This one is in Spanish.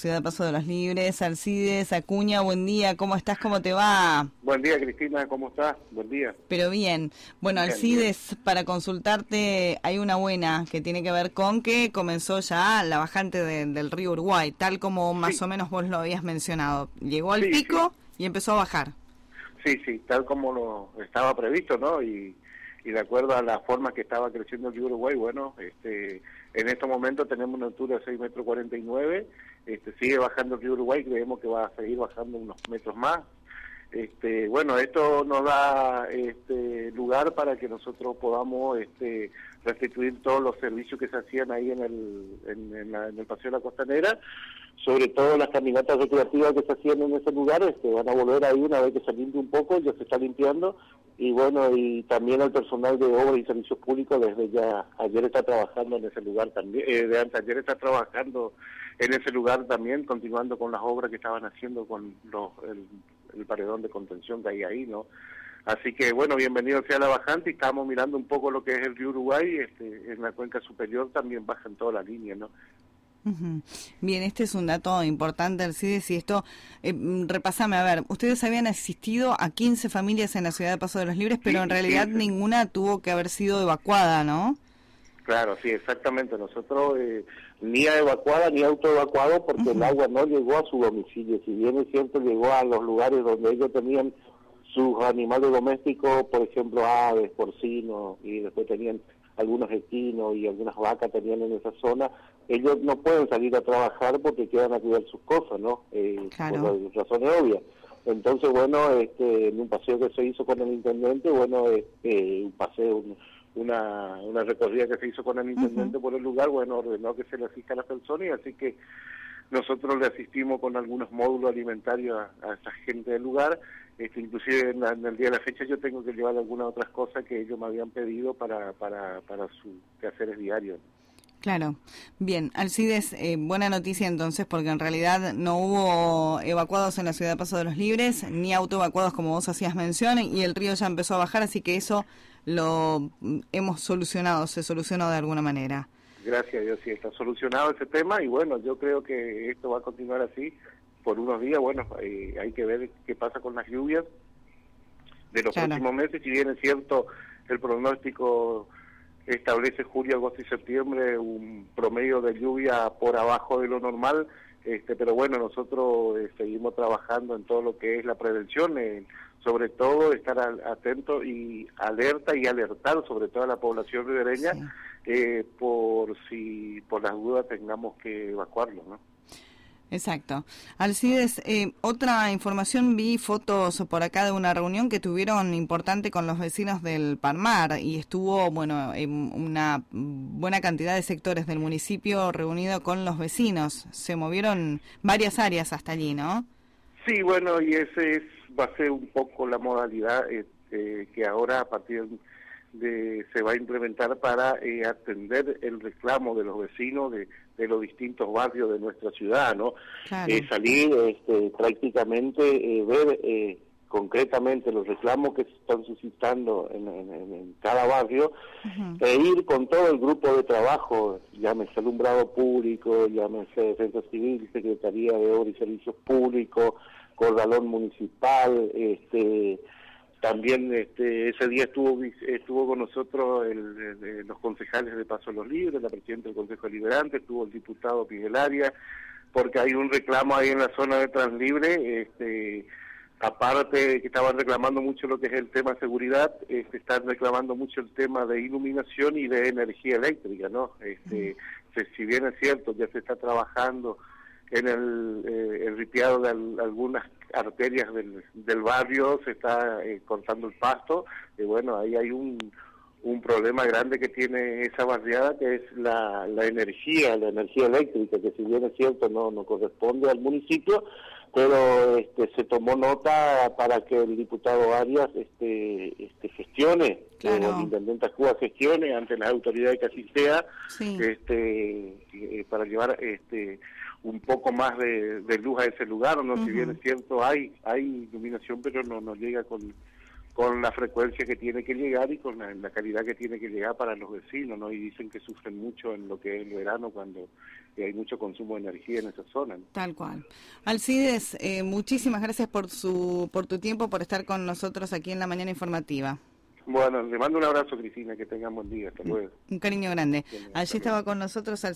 ciudad de Paso de los Libres. Alcides Acuña, buen día, ¿cómo estás? ¿Cómo te va? Buen día, Cristina, ¿cómo estás? Buen día. Pero bien. Bueno, Bien, Alcides, bien. para consultarte, hay una buena que tiene que ver con que comenzó ya la bajante del río Uruguay, tal como más o menos vos lo habías mencionado. Llegó al pico y empezó a bajar. Sí, tal como lo estaba previsto, ¿no? Y de acuerdo a la forma que estaba creciendo el río Uruguay, bueno, en estos momentos tenemos una altura de 6,49 metros, sigue bajando el río Uruguay, creemos que va a seguir bajando unos metros más. Bueno, esto nos da lugar para que nosotros podamos restituir todos los servicios que se hacían ahí en el Paseo de la Costanera, sobre todo las caminatas recreativas que se hacían en ese lugar, van a volver ahí una vez que se limpie un poco, ya se está limpiando, y bueno, y también el personal de obras y servicios públicos desde ya ayer está trabajando en ese lugar también, de anteayer está trabajando en ese lugar también, continuando con las obras que estaban haciendo con el paredón de contención que hay ahí, ¿no? Así que, bueno, bienvenido sea la bajante, y estamos mirando un poco lo que es el río Uruguay, en la cuenca superior también baja en toda la línea, ¿no? Bien, este es un dato importante, Alcides, y esto, repásame, a ver, ustedes habían asistido a 15 familias en la ciudad de Paso de los Libres, pero en realidad ninguna tuvo que haber sido evacuada, ¿no? Claro, sí, exactamente. Nosotros ni evacuada ni autoevacuado porque el agua no llegó a su domicilio. Si bien es cierto, llegó a los lugares donde ellos tenían sus animales domésticos, por ejemplo, aves, porcinos, y después tenían algunos equinos y algunas vacas tenían en esa zona. Ellos no pueden salir a trabajar porque quedan a cuidar sus cosas, ¿no? Claro. Por razones obvias. Entonces, bueno, en un paseo que se hizo con el intendente, bueno, un paseo, una recorrida que se hizo con el intendente por el lugar, bueno, ordenó que se le asista a las personas, y así que nosotros le asistimos con algunos módulos alimentarios a esa gente del lugar. Inclusive en el día de la fecha yo tengo que llevar algunas otras cosas que ellos me habían pedido para sus quehaceres diarios. Claro. Bien, Alcides, buena noticia entonces, porque en realidad no hubo evacuados en la ciudad de Paso de los Libres, ni autoevacuados como vos hacías mención, y el río ya empezó a bajar, así que eso lo hemos solucionado, se solucionó de alguna manera. Gracias a Dios, sí, está solucionado ese tema, y bueno, yo creo que esto va a continuar así por unos días. Bueno, hay que ver qué pasa con las lluvias de los próximos meses. Si bien es cierto, el pronóstico establece julio, agosto y septiembre un promedio de lluvia por abajo de lo normal, pero bueno, nosotros seguimos trabajando en todo lo que es la prevención, sobre todo estar atento y alerta y alertar sobre todo a la población ribereña, por las dudas tengamos que evacuarlo, ¿no? Exacto. Alcides, otra información, vi fotos por acá de una reunión que tuvieron importante con los vecinos del Palmar, y estuvo, bueno, una buena cantidad de sectores del municipio reunido con los vecinos. Se movieron varias áreas hasta allí, ¿no? Sí, bueno, y va a ser un poco la modalidad que ahora a partir se va a implementar para atender el reclamo de los vecinos de los distintos barrios de nuestra ciudad, ¿no? Claro. Salir prácticamente, ver concretamente los reclamos que se están suscitando en cada barrio, e ir con todo el grupo de trabajo, llámese alumbrado público, llámese Defensa Civil, Secretaría de Obras y Servicios Públicos, Corralón Municipal, también ese día estuvo con nosotros los concejales de Paso de los Libres, la presidenta del Consejo Deliberante, estuvo el diputado Pigelaria, porque hay un reclamo ahí en la zona de Translibre, aparte que estaban reclamando mucho lo que es el tema de seguridad, están reclamando mucho el tema de iluminación y de energía eléctrica, ¿no? Si bien es cierto, ya se está trabajando en el ripiado de algunas arterias del barrio, se está cortando el pasto, y bueno, ahí hay un problema grande que tiene esa barriada, que es la energía eléctrica, que si bien es cierto no corresponde al municipio, pero se tomó nota para que el diputado Arias gestione, claro, el intendente Cuba gestione ante las autoridades que así sea, sí, para llevar un poco más de luz a ese lugar, ¿no? Si bien es cierto, hay iluminación, pero no llega con con la frecuencia que tiene que llegar y con la calidad que tiene que llegar para los vecinos, ¿no? Y dicen que sufren mucho en lo que es el verano cuando hay mucho consumo de energía en esa zona, ¿no? Tal cual. Alcides, muchísimas gracias por tu tiempo, por estar con nosotros aquí en la mañana informativa. Bueno, le mando un abrazo, Cristina, que tengan buen día, hasta luego. Un cariño grande. Allí estaba con nosotros